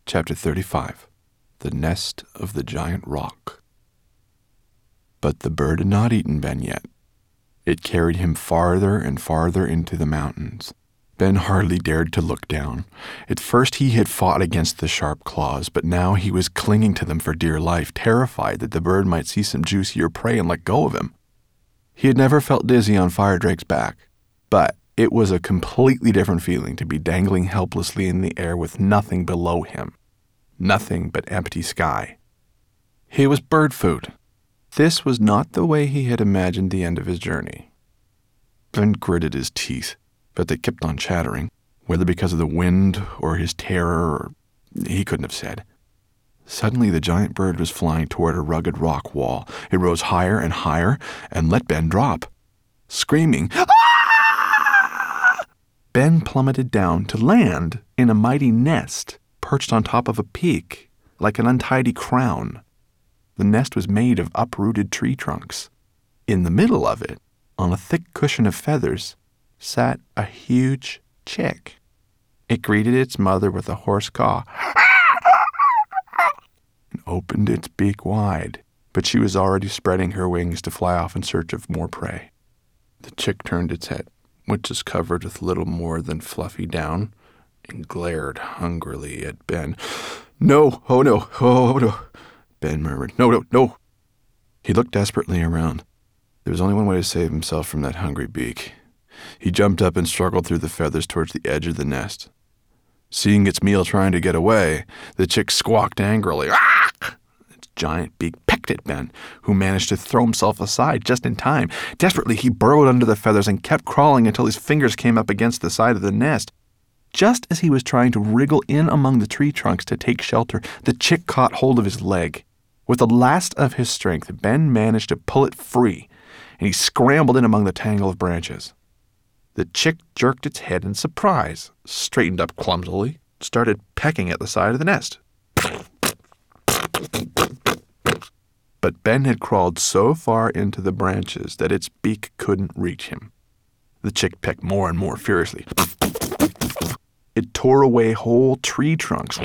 Chapter 35. The Nest of the Giant Rock. But the bird had not eaten Ben yet. It carried him farther and farther into the mountains. Ben hardly dared to look down. At first he had fought against the sharp claws, but now he was clinging to them for dear life, terrified that the bird might see some juicier prey and let go of him. He had never felt dizzy on Firedrake's back, but it was a completely different feeling to be dangling helplessly in the air with nothing below him. Nothing but empty sky. He was bird food. This was not the way he had imagined the end of his journey. Ben gritted his teeth, but they kept on chattering, whether because of the wind or his terror, or he couldn't have said. Suddenly the giant bird was flying toward a rugged rock wall. It rose higher and higher and let Ben drop. Screaming, "Ah!" Ben plummeted down to land in a mighty nest, perched on top of a peak, like an untidy crown. The nest was made of uprooted tree trunks. In the middle of it, on a thick cushion of feathers, sat a huge chick. It greeted its mother with a hoarse caw and opened its beak wide, but she was already spreading her wings to fly off in search of more prey. The chick turned its head, which was covered with little more than fluffy down, and glared hungrily at Ben. "No, oh no, oh no," Ben murmured. No. He looked desperately around. There was only one way to save himself from that hungry beak. He jumped up and struggled through the feathers towards the edge of the nest. Seeing its meal trying to get away, the chick squawked angrily. "Ah!" Its giant beak pecked at Ben, who managed to throw himself aside just in time. Desperately, he burrowed under the feathers and kept crawling until his fingers came up against the side of the nest. Just as he was trying to wriggle in among the tree trunks to take shelter, the chick caught hold of his leg. With the last of his strength, Ben managed to pull it free, and he scrambled in among the tangle of branches. The chick jerked its head in surprise, straightened up clumsily, started pecking at the side of the nest. But Ben had crawled so far into the branches that its beak couldn't reach him. The chick pecked more and more furiously. It tore away whole tree trunks.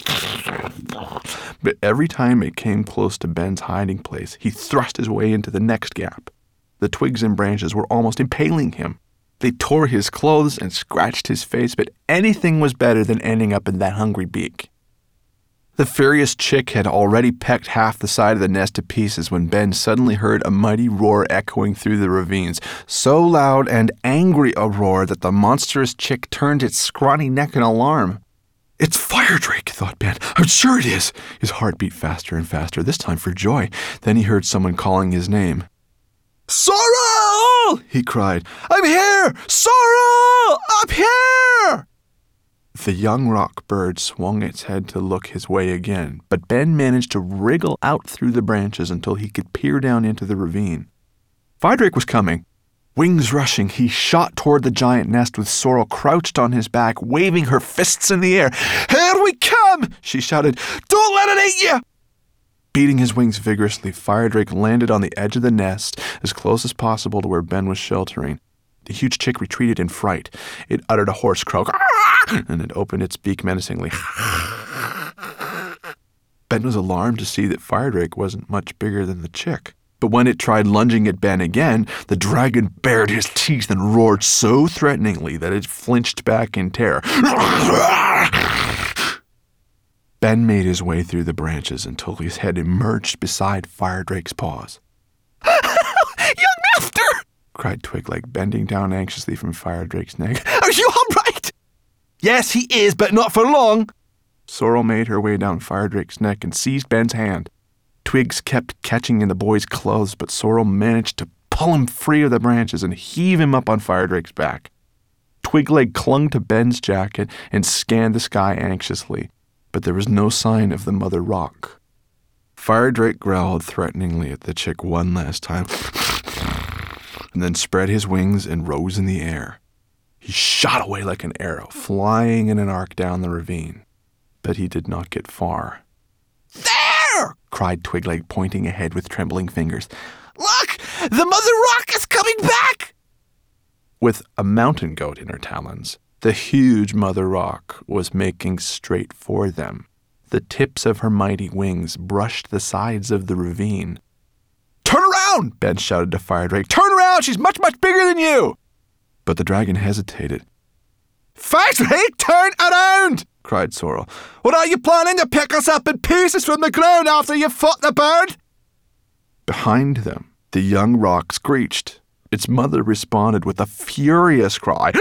But every time it came close to Ben's hiding place, he thrust his way into the next gap. The twigs and branches were almost impaling him. They tore his clothes and scratched his face, but anything was better than ending up in that hungry beak. The furious chick had already pecked half the side of the nest to pieces when Ben suddenly heard a mighty roar echoing through the ravines, so loud and angry a roar that the monstrous chick turned its scrawny neck in alarm. "It's Firedrake," thought Ben. "I'm sure it is." His heart beat faster and faster, this time for joy. Then he heard someone calling his name. "Sorrel!" he cried. "I'm here! Sorrel! Up here!" The young rock bird swung its head to look his way again, but Ben managed to wriggle out through the branches until he could peer down into the ravine. Firedrake was coming. Wings rushing, he shot toward the giant nest with Sorrel crouched on his back, waving her fists in the air. "Here we come!" she shouted. "Don't let it eat you!" Beating his wings vigorously, Firedrake landed on the edge of the nest, as close as possible to where Ben was sheltering. The huge chick retreated in fright. It uttered a hoarse croak, and it opened its beak menacingly. Ben was alarmed to see that Firedrake wasn't much bigger than the chick. But when it tried lunging at Ben again, the dragon bared his teeth and roared so threateningly that it flinched back in terror. Ben made his way through the branches until his head emerged beside Firedrake's paws. "Young master!" cried Twigleg, bending down anxiously from Firedrake's neck. "Are you all right?" "Yes, he is, but not for long." Sorrel made her way down Firedrake's neck and seized Ben's hand. Twigs kept catching in the boy's clothes, but Sorrel managed to pull him free of the branches and heave him up on Firedrake's back. Twigleg clung to Ben's jacket and scanned the sky anxiously, but there was no sign of the mother rock. Firedrake growled threateningly at the chick one last time, and then spread his wings and rose in the air. He shot away like an arrow, flying in an arc down the ravine. But he did not get far. "There!" cried Twigleg, pointing ahead with trembling fingers. "Look! The mother rock is coming back!" With a mountain goat in her talons, the huge mother rock was making straight for them. The tips of her mighty wings brushed the sides of the ravine. "Turn around!" Ben shouted to Firedrake. "Turn around! She's much, much bigger than you!" But the dragon hesitated. "Firedrake, turn around!" cried Sorrel. "What are you planning to pick us up in pieces from the ground after you've fought the bird?" Behind them, the young rock screeched. Its mother responded with a furious cry.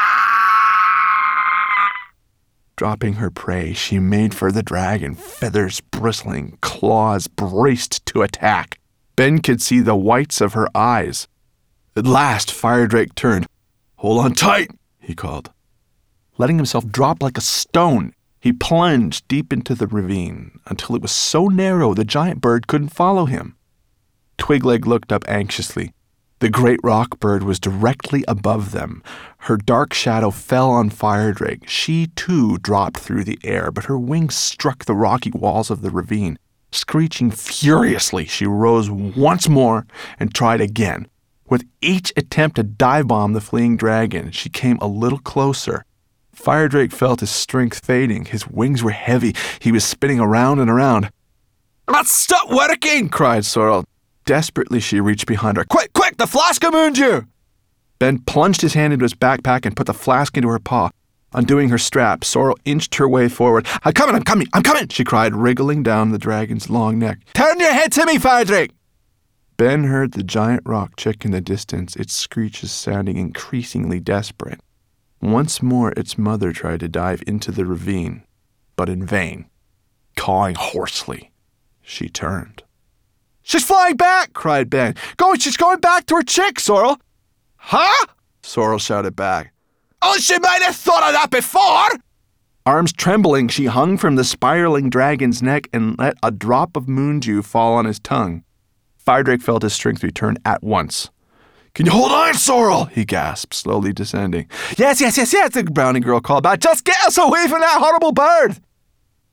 Dropping her prey, she made for the dragon, feathers bristling, claws braced to attack. Ben could see the whites of her eyes. At last, Firedrake turned. "Hold on tight," he called. Letting himself drop like a stone, he plunged deep into the ravine until it was so narrow the giant bird couldn't follow him. Twigleg looked up anxiously. The great rock bird was directly above them. Her dark shadow fell on Firedrake. She, too, dropped through the air, but her wings struck the rocky walls of the ravine. Screeching furiously, she rose once more and tried again. With each attempt to dive-bomb the fleeing dragon, she came a little closer. Firedrake felt his strength fading. His wings were heavy. He was spinning around and around. "Stop working!" cried Sorrel. Desperately, she reached behind her. "Quick, quick, the flask of moondew!" Ben plunged his hand into his backpack and put the flask into her paw. Undoing her strap, Sorrel inched her way forward. I'm coming, she cried, wriggling down the dragon's long neck. "Turn your head to me, Firedrake!" Ben heard the giant rock chick in the distance, its screeches sounding increasingly desperate. Once more, its mother tried to dive into the ravine, but in vain. Cawing hoarsely, she turned. "She's flying back!" cried Ben. She's going back to her chick, Sorrel!" "Huh?" Sorrel shouted back. "Oh, she might have thought of that before!" Arms trembling, she hung from the spiraling dragon's neck and let a drop of moondew fall on his tongue. Firedrake felt his strength return at once. "Can you hold on, Sorrel?" he gasped, slowly descending. Yes, the brownie girl called back. "Just get us away from that horrible bird!"